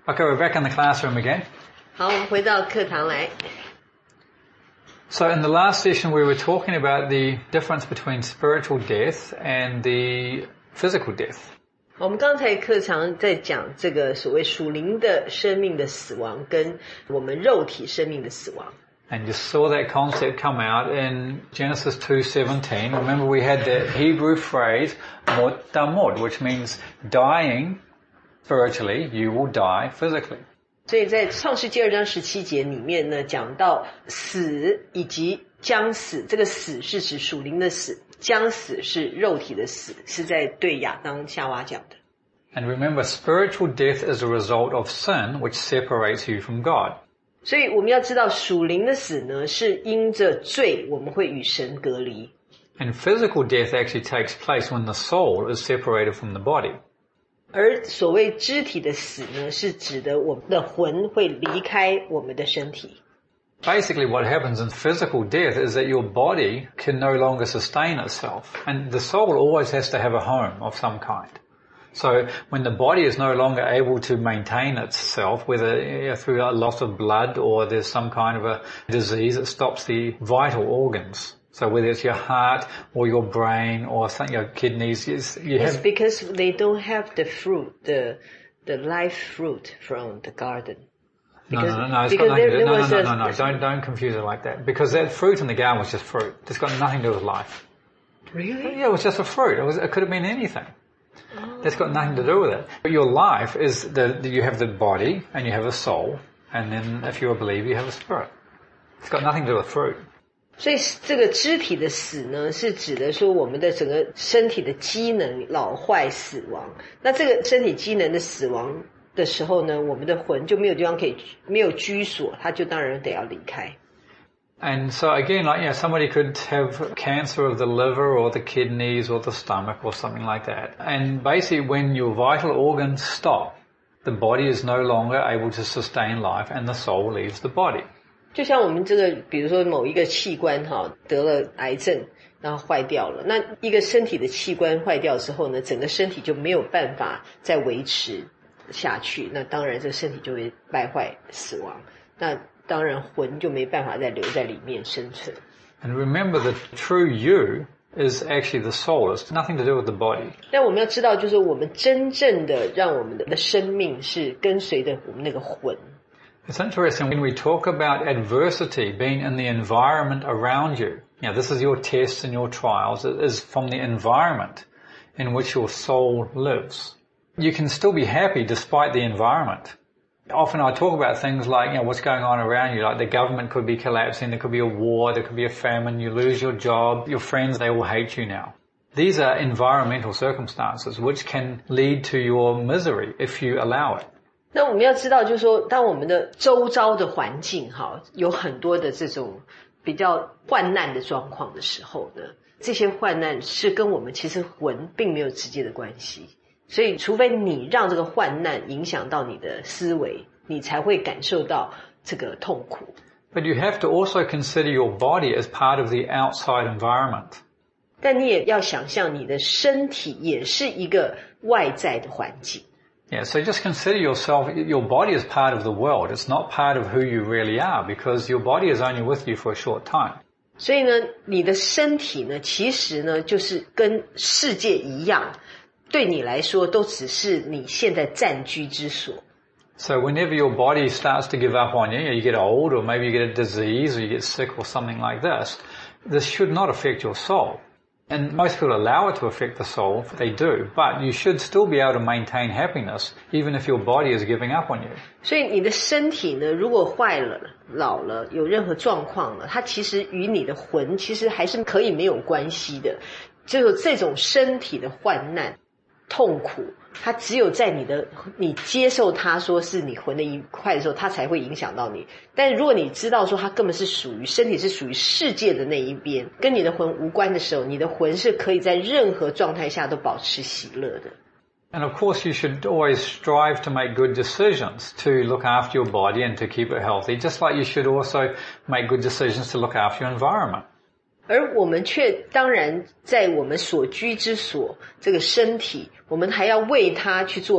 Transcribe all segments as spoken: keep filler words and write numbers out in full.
Okay, we're back in the classroom again. 好，我们回到课堂来。 So in the last session we were talking about the difference between spiritual death and the physical death. 我们刚才课堂在讲这个所谓属灵的生命的死亡跟我们肉体生命的死亡。 And you saw that concept come out in Genesis two seventeen. Remember we had the Hebrew phrase mot damod, which means dying spiritually, you will die physically. 所以在创世纪二章十七节里面呢，讲到死以及将死，这个死是指属灵的死，将死是肉体的死，是在对亚当夏娃讲的。 And remember, spiritual death is a result of sin which separates you from God. 所以我们要知道属灵的死呢，是因着罪我们会与神隔离。 And physical death actually takes place when the soul is separated from the body. 而所谓肢体的死呢，是指的我们的魂会离开我们的身体。 Basically what happens in physical death is that your body can no longer sustain itself. And the soul always has to have a home of some kind. So when the body is no longer able to maintain itself, whether you know, through a loss of blood or there's some kind of a disease that stops the vital organs. So whether it's your heart or your brain or something, your kidneys, you have... It's because they don't have the fruit, the the life fruit from the garden. Because, no, no, no, no, it's got nothing to do, no, no, no, no, no, don't, don't confuse it like that. Because that fruit in the garden was just fruit. It's got nothing to do with life. Really? Yeah, it was just a fruit. It was, it could have been anything. Oh. That's got nothing to do with it. But your life is the, you have the body and you have a soul, and then if you're a believer, you have a spirit. It's got nothing to do with fruit. 所以这个肢体的死呢，是指的说我们的整个身体的机能老坏死亡。那这个身体机能的死亡的时候呢，我们的魂就没有地方可以，没有居所，它就当然得要离开。 And so again, like, you know, somebody could have cancer of the liver or the kidneys or the stomach or something like that. And basically when your vital organs stop, the body is no longer able to sustain life and the soul leaves the body. 就像我们这个比如说某一个器官哈得了癌症然后坏掉了，那一个身体的器官坏掉之后呢，整个身体就没有办法再维持下去，那当然这个身体就会败坏死亡，那当然魂就没办法再留在里面生存。 And remember the true you is actually the soul. It's nothing to do with the body. 但我们要知道就是我们真正的让我们的生命是跟随着我们那个魂。 It's interesting when we talk about adversity being in the environment around you. You know, this is your tests and your trials. It is from the environment in which your soul lives. You can still be happy despite the environment. Often I talk about things like, you know, what's going on around you, like the government could be collapsing, there could be a war, there could be a famine, you lose your job, your friends, they will hate you now. These are environmental circumstances which can lead to your misery if you allow it. 那我们要知道就是说当我们的周遭的环境哈有很多的这种比较患难的状况的时候呢，这些患难是跟我们其实魂并没有直接的关系，所以除非你让这个患难影响到你的思维，你才会感受到这个痛苦。 But you have to also consider your body as part of the outside environment. 但你也要想象你的身体也是一个外在的环境。 Yeah, so just consider yourself, your body is part of the world. It's not part of who you really are because your body is only with you for a short time. 所以呢，你的身体呢，其实呢，就是跟世界一样，对你来说都只是你现在暂居之所。 So whenever your body starts to give up on you, you get old or maybe you get a disease or you get sick or something like this, this should not affect your soul. And most people allow it to affect the soul, they do, but you should still be able to maintain happiness even if your body is giving up on you. 所以你的身体呢，如果坏了、老了，有任何状况了，它其实与你的魂其实还是可以没有关系的。只有这种身体的患难、痛苦，它只有在你的你接受它说是你魂的一块的时候，它才会影响到你。但如果你知道说它根本是属于身体是属于世界的那一边，跟你的魂无关的时候，你的魂是可以在任何状态下都保持喜乐的。 And of course you should always strive to make good decisions to look after your body and to keep it healthy, just like you should also make good decisions to look after your environment. 而我们却当然在我们所居之所这个身体，我们还要为它去做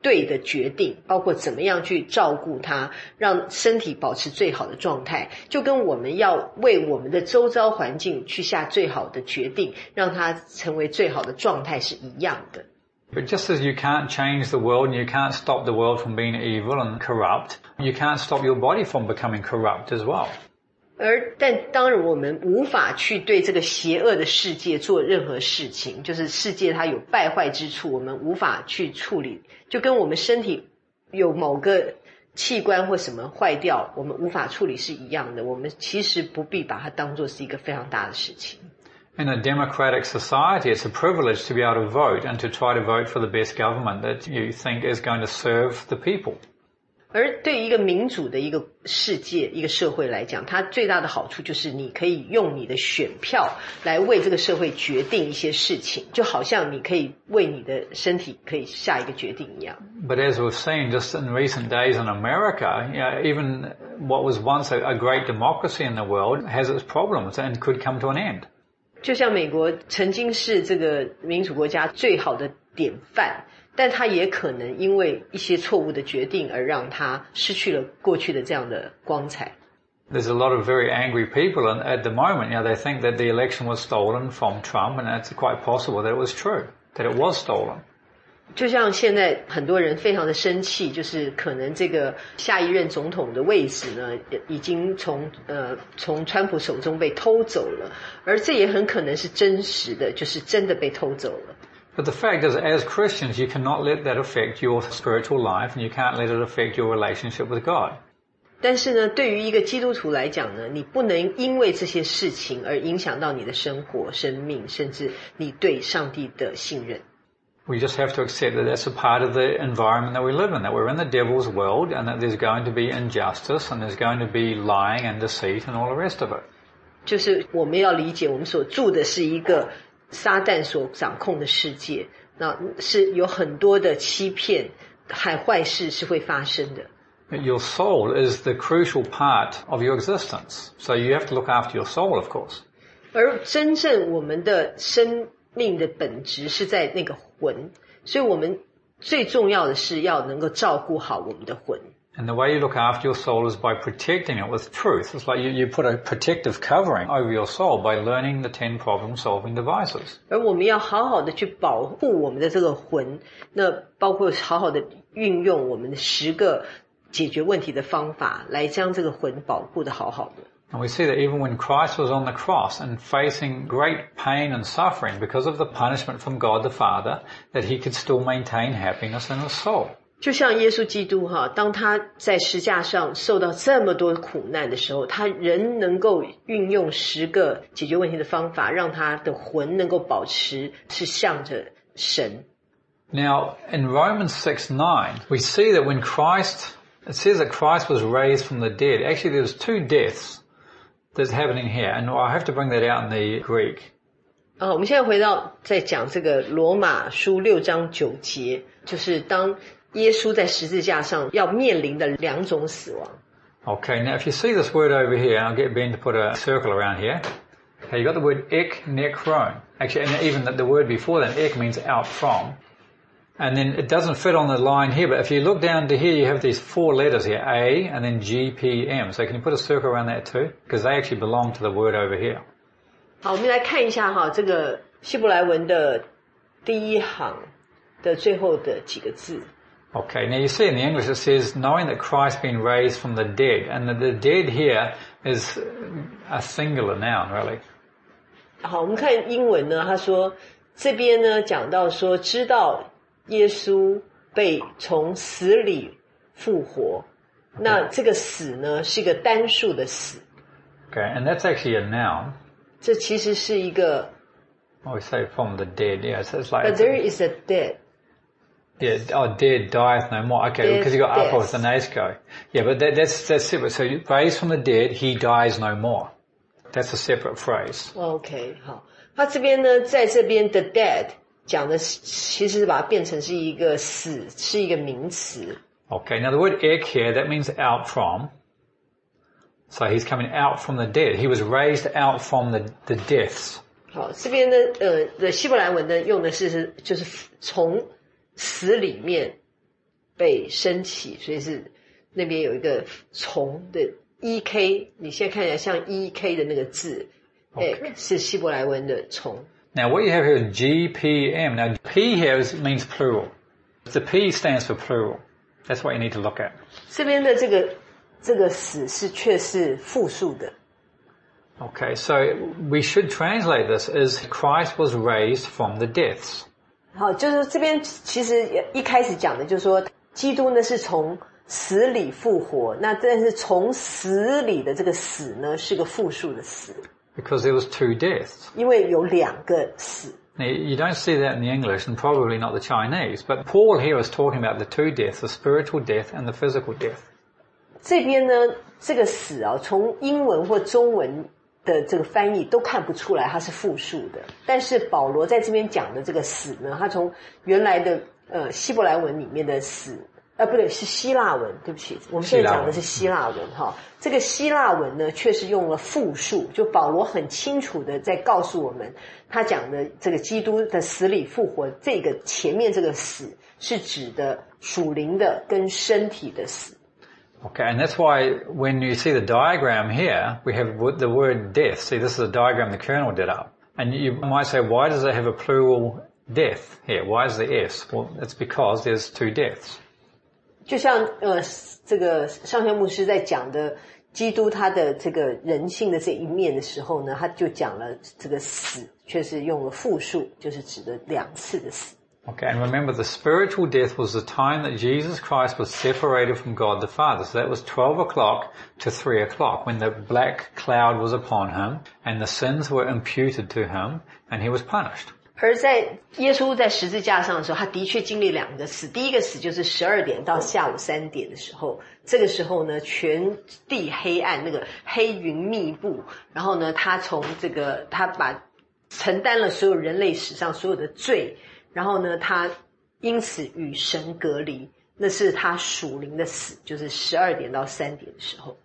对的决定，包括怎么样去照顾它，让身体保持最好的状态，就跟我们要为我们的周遭环境去下最好的决定，让它成为最好的状态是一样的。 But just as you can't change the world and you can't stop the world from being evil and corrupt, you can't stop your body from becoming corrupt as well. 而但当然我们无法去对这个邪恶的世界做任何事情，就是世界它有败坏之处，我们无法去处理，就跟我们身体有某个器官或什么坏掉，我们无法处理是一样的，我们其实不必把它当作是一个非常大的事情。 In a democratic society, it's a privilege to be able to vote and to try to vote for the best government that you think is going to serve the people. 而对于一个民主的一个世界一个社会来讲，它最大的好处就是你可以用你的选票来为这个社会决定一些事情，就好像你可以为你的身体可以下一个决定一样。 But as we've seen just in recent days in America, you know, even what was once a, a great democracy in the world has its problems and could come to an end. 就像美国曾经是这个民主国家最好的典范，但它也可能因为一些错误的决定而让它失去了过去的这样的光彩。 There's a lot of very angry people and at the moment, you know, they think that the election was stolen from Trump, and it's quite possible that it was true, that it was stolen. 就像现在很多人非常的生气，就是可能这个下一任总统的位置呢，已经从呃从川普手中被偷走了，而这也很可能是真实的，就是真的被偷走了。 But the fact is, as Christians, you cannot let that affect your spiritual life, and you can't let it affect your relationship with God. 但是呢，对于一个基督徒来讲呢，你不能因为这些事情而影响到你的生活、生命，甚至你对上帝的信任。 We just have to accept that that's a part of the environment that we live in, that we're in the devil's world, and that there's going to be injustice, and there's going to be lying and deceit and all the rest of it. 就是我们要理解，我们所住的是一个撒旦所掌控的世界，那是有很多的欺骗和坏事是会发生的。 Your soul is the crucial part of your existence, so you have to look after your soul, of course. 而真正我们的生命的本质是在那个魂，所以我们最重要的是要能够照顾好我们的魂。 And the way you look after your soul is by protecting it with truth. It's like you, you put a protective covering over your soul by learning the ten problem-solving devices. 而我们要好好的去保护我们的这个魂，那包括好好的运用我们的十个解决问题的方法，来将这个魂保护的好好的。 And we see that even when Christ was on the cross and facing great pain and suffering because of the punishment from God the Father, that he could still maintain happiness in his soul. 就像耶稣基督哈，当他在十架上受到这么多苦难的时候，他仍能够运用十个解决问题的方法，让他的魂能够保持是向着神。 Now, in Romans six nine, we see that when Christ, it says that Christ was raised from the dead. Actually, there's two deaths that's happening here, and I have to bring that out in the Greek. 啊，我们现在回到在讲这个罗马书六章九节，就是当耶稣在十字架上要面临的两种死亡。 Okay, now if you see this word over here, and I'll get Ben to put a circle around here. Okay, you got the word ek, nekron. Actually, and even the, the word before that, ek means out from. And then it doesn't fit on the line here, but if you look down to here, you have these four letters here, A, and then G, P, M. So can you put a circle around that too? Because they actually belong to the word over here. 好，我们来看一下哈，这个希伯来文的第一行的最后的几个字。 Okay, now you see in the English it says, knowing that Christ been raised from the dead. And the, the dead here is a singular noun, really. 好，我们看英文呢，他说这边呢讲到说，知道耶稣被从死里复活，那这个死呢是一个单数的死。 Okay, and that's actually a noun. 这其实是一个 Oh, we say from the dead, yeah. So it's like... But there is a dead. Yeah, oh, dead dieth no more. Okay, Dead because you got death. upper with the nasco. Yeah, but that, that's that's separate. So you raised from the dead, he dies no more. That's a separate phrase. OK， 好，他这边呢，在这边的 dead 讲的其实是把它变成是一个死，是一个名词。 Okay, now the word ek here, that means out from. So he's coming out from the dead. He was raised out from the, the deaths. 好，这边呢，呃，的希伯来文呢用的是是就是从死里面被升起，所以是那边有一个从的 E K， 你现在看起来像 E K 的那个字， Okay. 是希伯来文的从。 Now what you have here is G P M. Now P here is, means plural. The P stands for plural. That's what you need to look at. 这边的这个这个死是却是复数的。 Okay, so we should translate this as Christ was raised from the deaths. 好，就是这边其实一开始讲的就是说，基督呢是从死里复活，那但是从死里的这个死呢是个复数的死。 Because there was two deaths. 因为有两个死。 Now, you don't see that in the English and probably not the Chinese, but Paul here is talking about the two deaths, the spiritual death and the physical death. 这边呢，这个死啊，从英文或中文的这个翻译都看不出来它是复数的，但是保罗在这边讲的这个死呢，他从原来的呃希伯来文里面的死，呃不对，是希腊文，对不起，我们现在讲的是希腊文哈。这个希腊文呢，却是用了复数，就保罗很清楚的在告诉我们，他讲的这个基督的死里复活，这个前面这个死是指的属灵的跟身体的死。 Okay, and that's why when you see the diagram here, we have the word death. See, this is a diagram the Colonel did up. And you might say, why does it have a plural death here? Why is the S? Well, it's because there's two deaths. 就像呃这个上轩牧师在讲的基督他的这个人性的这一面的时候呢，他就讲了这个死却是用了复数，就是指的两次的死。 Okay, and remember the spiritual death was the time that Jesus Christ was separated from God the Father. So that was twelve o'clock to three o'clock when the black cloud was upon him and the sins were imputed to him and he was punished. 而在耶稣在十字架上的时候，他的确经历两个死。第一个死就是十二点到下午三点的时候，这个时候呢，全地黑暗，那个黑云密布，然后呢，他从这个他把承担了所有人类史上所有的罪。然后呢，他因此与神隔离，那是他属灵的死，就是十二点到三点的时候。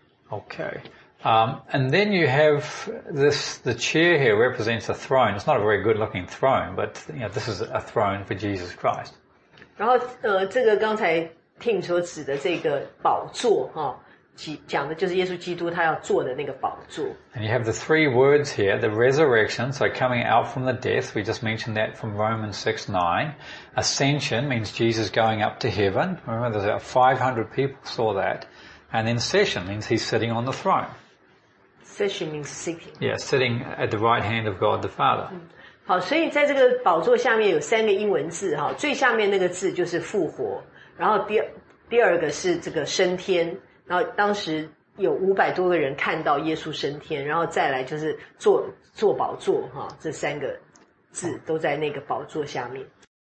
Okay. Um, and then you have this, the chair here represents a throne. It's not a very good looking throne, but you know, this is a throne for Jesus Christ. 然后呃，这个刚才Tim所指的这个宝座哈，讲的就是耶稣基督他要坐的那个宝座。 And you have the three words here, the resurrection, so coming out from the death. We just mentioned that from Romans six nine. Ascension means Jesus going up to heaven. Remember, there's about five hundred people saw that. And then session means he's sitting on the throne. Session means sitting. Yeah, sitting at the right hand of God the Father. 嗯，好，所以在这个宝座下面有三个英文字哈，最下面那个字就是复活，然后第第二个是这个升天。然后当时有五百多个人看到耶稣升天，然后再来就是坐坐宝座哈，这三个字都在那个宝座下面。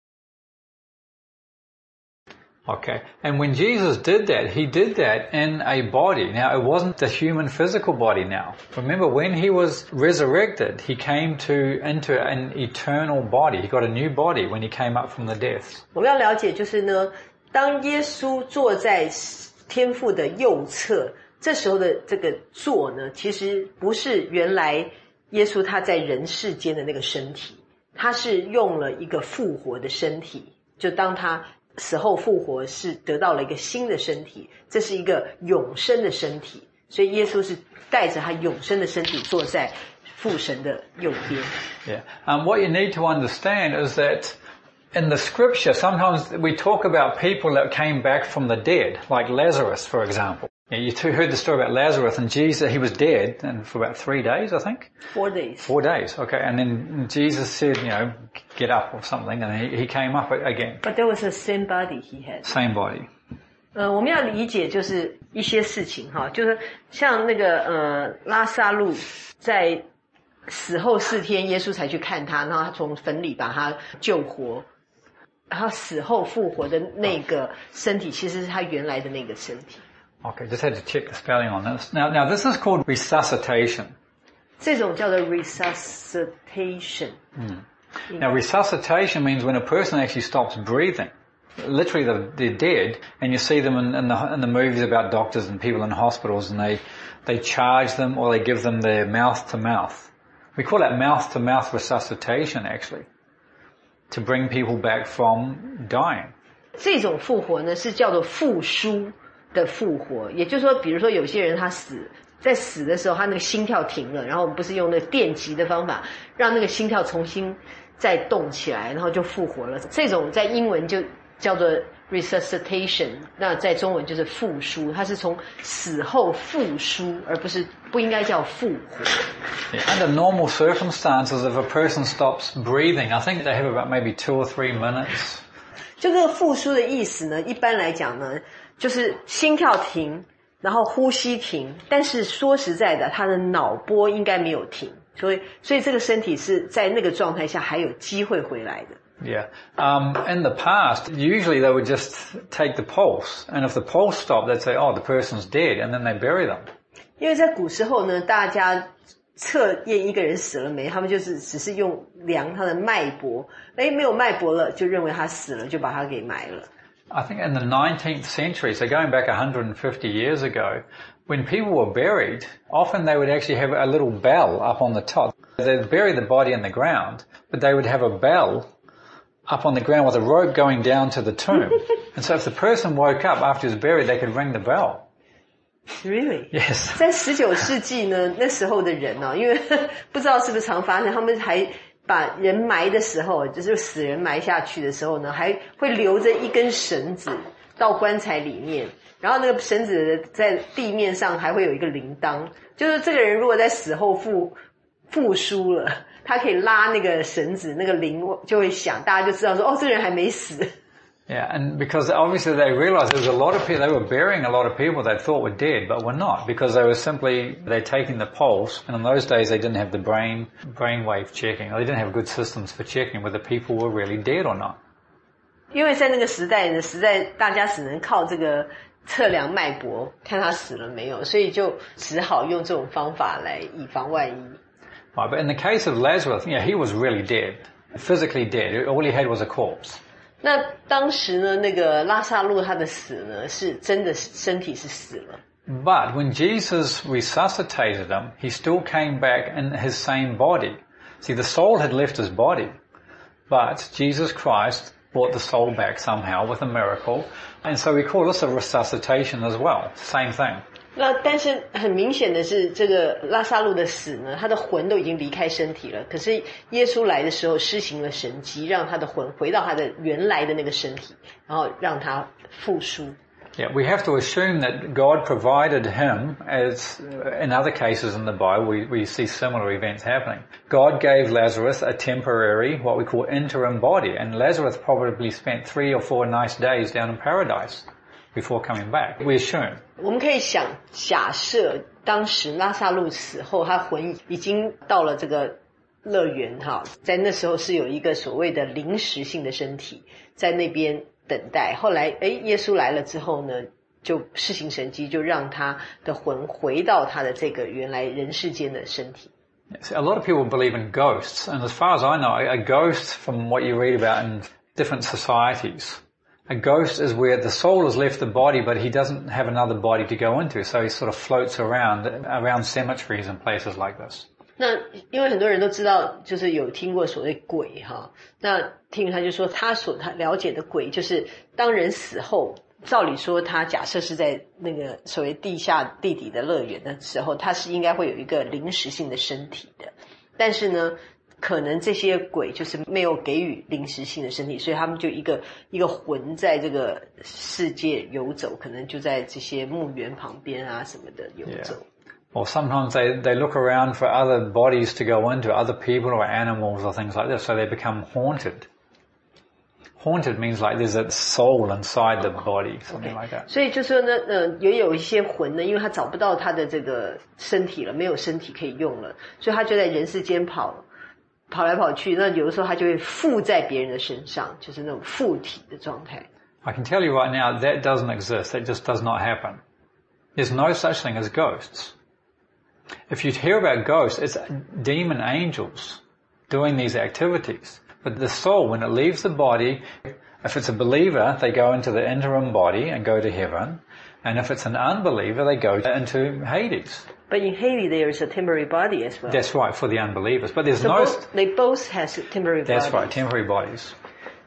Okay, and when Jesus did that, he did that in a body. Now, it wasn't the human physical body now. Remember, when he was resurrected, he came to into an eternal body. He got a new body when he came up from the death. 我们要了解就是呢，当耶稣坐在天父的右侧，这时候的这个坐呢，其实不是原来耶稣他在人世间的那个身体，他是用了一个复活的身体，就当他死后复活是得到了一个新的身体，这是一个永生的身体，所以耶稣是带着他永生的身体坐在父神的右边。 Yeah. Um, what you need to understand is that in the scripture, sometimes we talk about people that came back from the dead, like Lazarus, for example. Yeah, you two heard the story about Lazarus, and Jesus, he was dead and for about three days, I think. Four days. Four days, okay. And then Jesus said, you know, get up or something, and he, he came up again. But there was the same body he had. Same body. 呃，我们要理解就是一些事情哈，就是像那个呃拉撒路在死后四天，耶稣才去看他，然后他从坟里把他救活。他死后复活的那个身体，其实是他原来的那个身体。 Okay, just had to check the spelling on this. Now, now this is called resuscitation. 这种叫做 resuscitation. Mm. Now, resuscitation means when a person actually stops breathing. Literally, they're, they're dead, and you see them in, in the in the movies about doctors and people in hospitals, and they they charge them or they give them their mouth to mouth. We call that mouth to mouth resuscitation, actually. To bring people back from dying. 这种复活呢是叫做复苏的复活，也就是说比如说有些人他死在死的时候他那个心跳停了，然后我们不是用那个电击的方法让那个心跳重新再动起来，然后就复活了，这种在英文就叫做 resuscitation， 那在中文就是复苏，它是从死后复苏，而不是不应该叫复活。 Yeah, under normal circumstances, if a person stops breathing, I think they have about maybe two or three minutes. 就这个复苏的意思呢，一般来讲呢，就是心跳停，然后呼吸停，但是说实在的，他的脑波应该没有停，所以所以这个身体是在那个状态下还有机会回来的。 Yeah. Um, in the past, usually they would just take the pulse, and if the pulse stopped, they'd say, "Oh, the person's dead," and then they bury them. 因为在古时候呢，大家测验一个人死了没，他们就是只是用量他的脉搏，诶，没有脉搏了，就认为他死了，就把他给埋了。 I think in the nineteenth century, so going back one hundred fifty years ago, when people were buried, often they would actually have a little bell up on the top. They'd bury the body in the ground, but they would have a bell up on the ground with a rope going down to the tomb. And so if the person woke up after he was buried, they could ring the bell. Really? Yes. 在十九世纪呢，那时候的人呢、哦，因为不知道是不是常发生，他们还把人埋的时候，就是死人埋下去的时候呢，还会留着一根绳子到棺材里面，然后那个绳子在地面上还会有一个铃铛，就是这个人如果在死后复复苏了，他可以拉那个绳子，那个铃就会响，大家就知道说，哦，这个人还没死。 Yeah, and because obviously they realized there was a lot of people, they were burying a lot of people they thought were dead, but were not, because they were simply, they're taking the pulse, and in those days they didn't have the brain, brainwave checking, they didn't have good systems for checking whether people were really dead or not. 因为在那个时代呢，实在大家只能靠这个测量脉搏，看他死了没有，所以就只好用这种方法来以防万一。 Right, but in the case of Lazarus, yeah, he was really dead, physically dead. All he had was a corpse. 那当时呢，那个拉撒路他的死呢，是真的身体是死了。 But when Jesus resuscitated him, he still came back in his same body. See, the soul had left his body, but Jesus Christ brought the soul back somehow with a miracle, and so we call this a resuscitation as well. Same thing. 那但是很明显的是，这个拉撒路的死呢，他的魂都已经离开身体了。可是耶稣来的时候施行了神迹，让他的魂回到他的原来的那个身体，然后让他复苏。 Yeah, we have to assume that God provided him, as in other cases in the Bible we, we see similar events happening. God gave Lazarus a temporary, what we call interim body, and Lazarus probably spent three or four nice days down in paradise before coming back, we assume. 我们可以想假设当时拉撒路死后，他魂已经到了这个乐园哈，在那时候是有一个所谓的临时性的身体在那边等待。后来诶耶稣来了之后呢，就施行神迹，就让他的魂回到他的这个原来人世间的身体。 Yes, a lot of people believe in ghosts, and as far as I know, a ghost, from what you read about in different societies, a ghost is where the soul has left the body, but he doesn't have another body to go into, so he sort of floats around, around cemeteries and places like this. 那因为很多人都知道，就是有听过所谓鬼哈，那听他就说他所他了解的鬼，就是当人死后，照理说他假设是在那个所谓地下地底的乐园的时候，他是应该会有一个临时性的身体的，但是呢可能这些鬼就是没有给予临时性的身体，所以他们就一个一个魂在这个世界游走，可能就在这些墓园旁边啊什么的游走。 Yeah. Or sometimes they, they look around for other bodies to go into, other people or animals or things like this, so they become haunted. Haunted means like there's a soul inside the body, something like that. 所以就说呢，呃，也有一些魂呢，因为他找不到他的这个身体了，没有身体可以用了，所以他就在人世间跑。跑来跑去，那有的时候他就会附在别人的身上，就是那种附体的状态。 I can tell you right now, that doesn't exist. That just does not happen. There's no such thing as ghosts. If you hear about ghosts, it's demon angels doing these activities. But the soul, when it leaves the body, if it's a believer, they go into the interim body and go to heaven. And if it's an unbeliever, they go into Hades. But in Hades, there is a temporary body as well. That's right, for the unbelievers. But there's so no... Both, they both have temporary bodies. That's right, temporary bodies.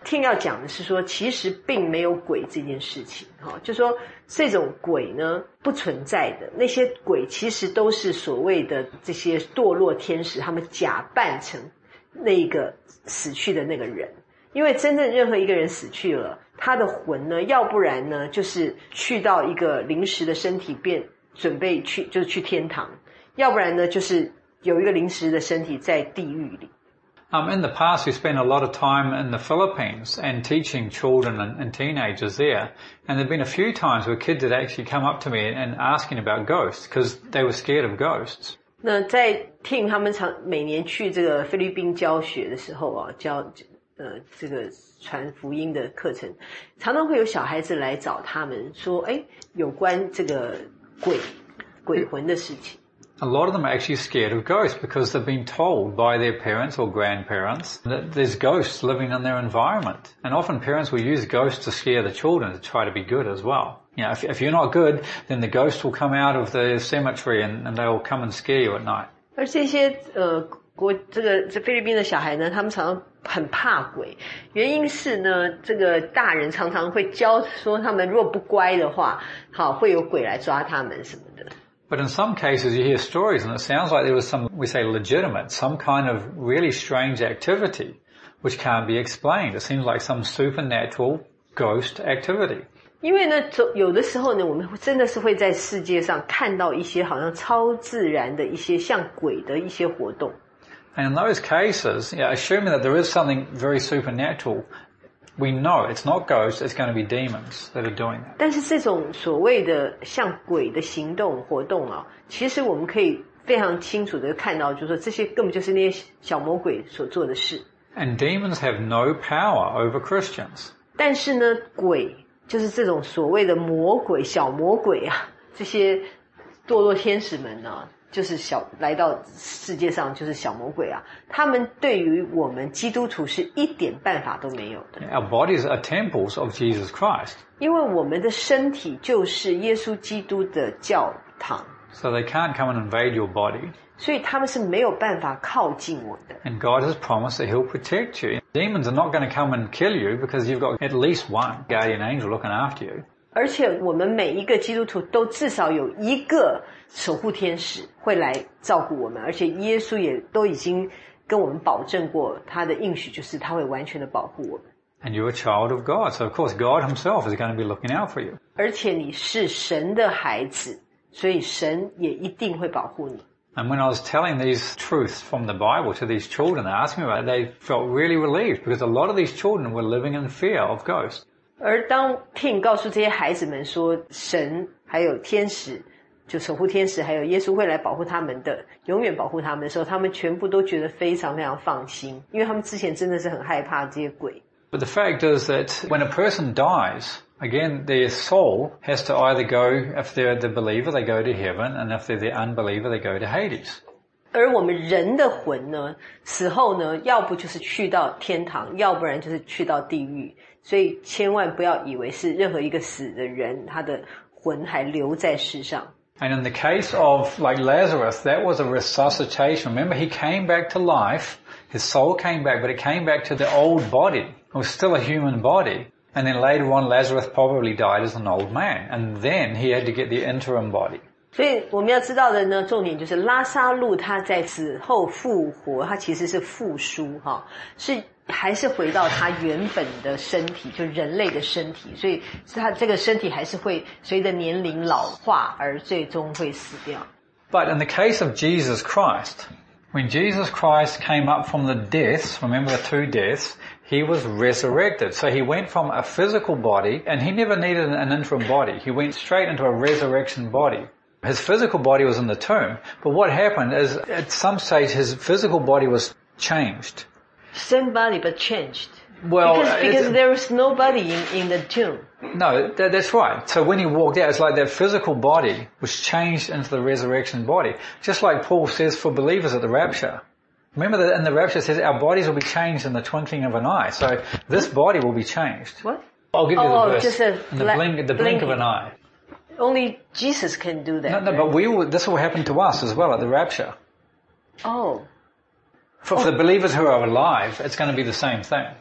听要讲的是说，其实并没有鬼这件事情，哈，就说这种鬼呢不存在的，那些鬼其实都是所谓的这些堕落天使，他们假扮成那个死去的那个人。因为真正任何一个人死去了，他的魂呢，要不然呢就是去到一个临时的身体，变准备去就是去天堂，要不然呢就是有一个临时的身体在地狱里。 Um, in the past, we spent a lot of time in the Philippines and teaching children and, and teenagers there. And there have been a few times where kids had actually come up to me and asking about ghosts because they were scared of ghosts. 那在听他们常每年去这个菲律宾教学的时候啊，教呃这个传福音的课程，常常会有小孩子来找他们说，哎，有关这个鬼鬼魂的事情。 A lot of them are actually scared of ghosts because they've been told by their parents or grandparents that there's ghosts living in their environment. And often parents will use ghosts to scare the children to try to be good as well. You know, if, if you're not good, then the ghost will come out of the cemetery and, and they will come and scare you at night. 而这些呃国这个这菲律宾的小孩呢，他们常常很怕鬼，原因是呢，这个大人常常会教说他们如果不乖的话，好会有鬼来抓他们什么的。 But in some cases you hear stories and it sounds like there was some, we say legitimate, some kind of really strange activity which can't be explained. It seems like some supernatural ghost activity. 因为呢，有的时候呢，我们真的是会在世界上看到一些好像超自然的一些像鬼的一些活动。 And in those cases, you know, assuming that there is something very supernatural, we know it's not ghosts, it's going to be demons that are doing that. 但是这种所谓的像鬼的行动活动啊，其实我们可以非常清楚的看到，就是说这些根本就是那些小魔鬼所做的事。 And demons have no power over Christians. 但是呢，鬼就是这种所谓的魔鬼、小魔鬼啊，这些堕落天使们呢，就是小来到世界上就是小魔鬼啊，他们对于我们基督徒是一点办法都没有的。 Our bodies are temples of Jesus Christ. 因为我们的身体就是耶稣基督的教堂。 So they can't come and invade your body. 所以他们是没有办法靠近我的。 And God has promised that He'll protect you. Demons are not going to come and kill you because you've got at least one guardian angel looking after you. 而且我们每一个基督徒都至少有一个守护天使会来照顾我们，而且耶稣也都已经跟我们保证过，他的应许就是他会完全的保护我们。 And you're a child of God, so of course God Himself is going to be looking out for you. 而且你是神的孩子，所以神也一定会保护你。 And when I was telling these truths from the Bible to these children, they asked me about it, they felt really relieved because a lot of these children were living in fear of ghosts. 而当 Tim 告诉这些孩子们说神还有天使，就守护天使还有耶稣会来保护他们的，永远保护他们的时候，他们全部都觉得非常非常放心，因为他们之前真的是很害怕这些鬼。 But the fact is that when a person dies, again, their soul has to either go, if they're the believer, they go to heaven, and if they're the unbeliever, they go to Hades. 而我们人的魂呢，死后呢，要不就是去到天堂，要不然就是去到地狱。所以千万不要以为是任何一个死的人，他的魂还留在世上。 And in the case of like Lazarus, that was a resuscitation. Remember, he came back to life. His soul came back, but it came back to the old body. It was still a human body. And then later on, Lazarus probably died as an old man. And then he had to get the interim body. 所以我们要知道的呢，重点就是拉撒路他在死后复活，他其实是复苏哈，是还是回到他原本的身体，就人类的身体，所以是他这个身体还是会随着年龄老化而最终会死掉。 But in the case of Jesus Christ, when Jesus Christ came up from the deaths, remember the two deaths, he was resurrected. So he went from a physical body, and he never needed an interim body. He went straight into a resurrection body. His physical body was in the tomb, but what happened is at some stage his physical body was changed. Same body but changed. Well, because, because there was nobody in, in the tomb. No, that, that's right. So when he walked out, it's like that physical body was changed into the resurrection body. Just like Paul says for believers at the rapture. Remember that in the rapture it says our bodies will be changed in the twinkling of an eye. So this body will be changed. What? I'll give you oh, the verse. Just a in the blink, the blink of an eye. Only Jesus can do that. No, no, right? but we will, this will happen to us as well at the rapture. Oh. For, for oh. the believers who are alive, it's going to be the same thing.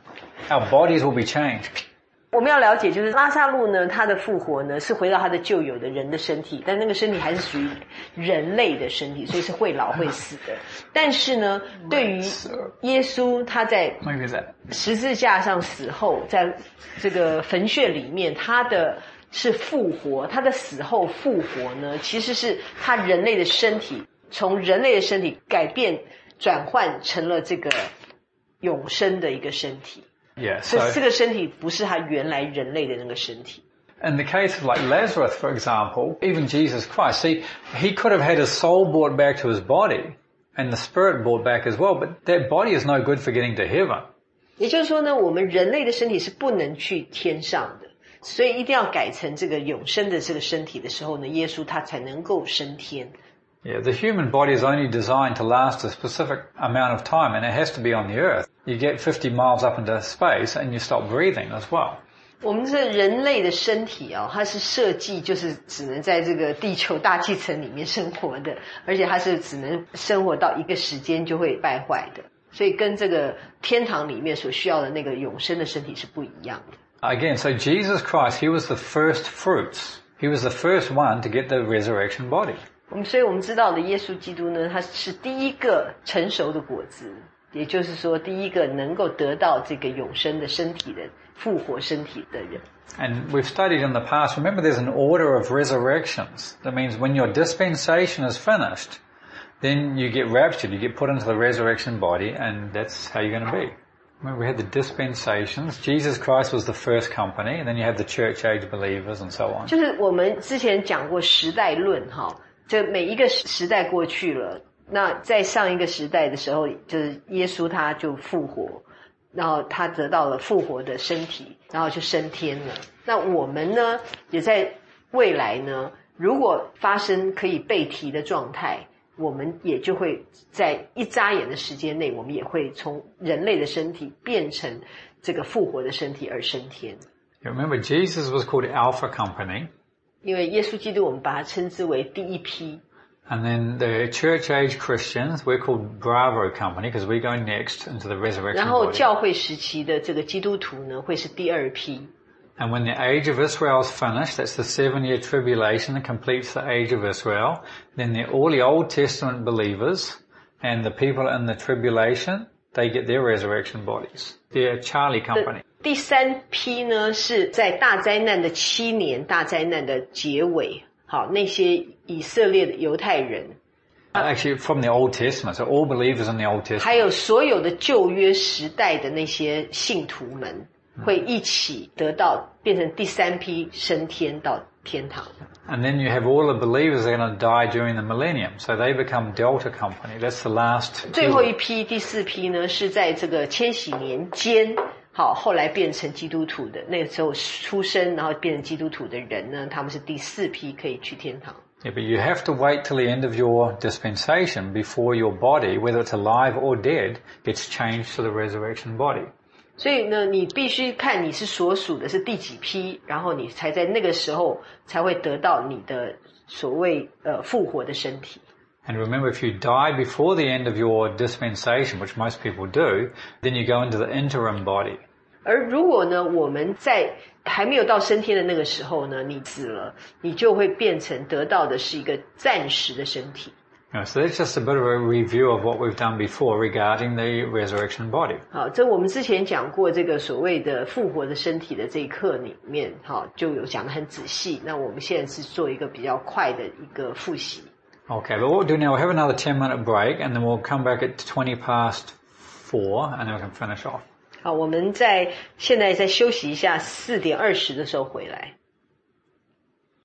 our bodies will be changed. 我们要了解，就是拉撒路呢，他的复活呢是回到他的旧有的人的身体，但那个身体还是属于人类的身体，所以是会老会死的。但是呢，对于耶稣他在十字架上死后，在这个坟穴里面，他的是复活，他的死后复活呢，其实是他人类的身体从人类的身体改变转换成了这个永生的一个身体。 Yeah, so 这个身体不是他原来人类的那个身体。 In the case of like Lazarus, for example, even Jesus Christ, see, he could have had his soul brought back to his body and the spirit brought back as well, but that body is no good for getting to heaven. 也就是说呢，我们人类的身体是不能去天上的，所以一定要改成这个永生的这个身体的时候呢，耶稣他才能够升天。 Yeah, the human body is only designed to last a specific amount of time, and it has to be on the earth. You get fifty miles up into space and you stop breathing as well. 我们这人类的身体啊，它是设计就是只能在这个地球大气层里面生活的，而且它是只能生活到一个时间就会败坏的，所以跟这个天堂里面所需要的那个永生的身体是不一样的。 Again, so Jesus Christ, he was the first fruits. He was the first one to get the resurrection body. 我们所以我们知道的耶稣基督呢，他是第一个成熟的果子，也就是说第一个能够得到这个永生的身体的复活身体的人。 And we've studied in the past, remember there's an order of resurrections. That means when your dispensation is finished, then you get raptured, you get put into the resurrection body, and that's how you're going to be. Remember we had the dispensations. Jesus Christ was the first company, and then you have the church age believers and so on. 就是我们之前讲过时代论哈，这每一个时代过去了，那在上一个时代的时候，就是耶稣他就复活，然后他得到了复活的身体，然后就升天了。那我们呢，也在未来呢，如果发生可以被提的状态，我们也就会在一眨眼的时间内，我们也会从人类的身体变成这个复活的身体而升天。 You remember Jesus was called Alpha Company. 因为耶稣基督我们把它称之为第一批。 And then the church age Christians, we're called Bravo Company because we go next into the resurrection body. 然后教会时期的这个基督徒呢，会是第二批。 And when the age of Israel is finished, that's the seven-year tribulation that completes the age of Israel, then the, all the Old Testament believers and the people in the tribulation, they get their resurrection bodies. They're Charlie Company. 第三批呢，是在大灾难的七年，大灾难的结尾，好，那些以色列的犹太人。 Actually, from the Old Testament, so all believers in the Old Testament. 还有所有的旧约时代的那些信徒们，会一起得到变成第三批升天到天堂。 And then you have all the believers that are going to die during the millennium, so they become Delta Company. That's the last. 最后一批，第四批呢，是在这个千禧年间，好，后来变成基督徒的，那个时候出生然后变成基督徒的人呢，他们是第四批可以去天堂。 Yeah, but you have to wait till the end of your dispensation before your body, whether it's alive or dead, gets changed to the resurrection body. 所以呢，你必须看你是所属的是第几批，然后你才在那个时候才会得到你的所谓呃复活的身体。 And remember, if you die before the end of your dispensation, which most people do, then you go into the interim body. 而如果呢，我们在还没有到升天的那个时候呢，你死了，你就会变成得到的是一个暂时的身体。 So that's just a bit of a review of what we've done before regarding the resurrection body. 好，这我们之前讲过这个所谓的复活的身体的这一课里面，好，就有讲得很仔细。那我们现在是做一个比较快的一个复习。 Okay, but what we'll do now, we'll have another ten minute break and then we'll come back at twenty past four and then we can finish off. 好，我们在现在再休息一下，四点二十的时候回来。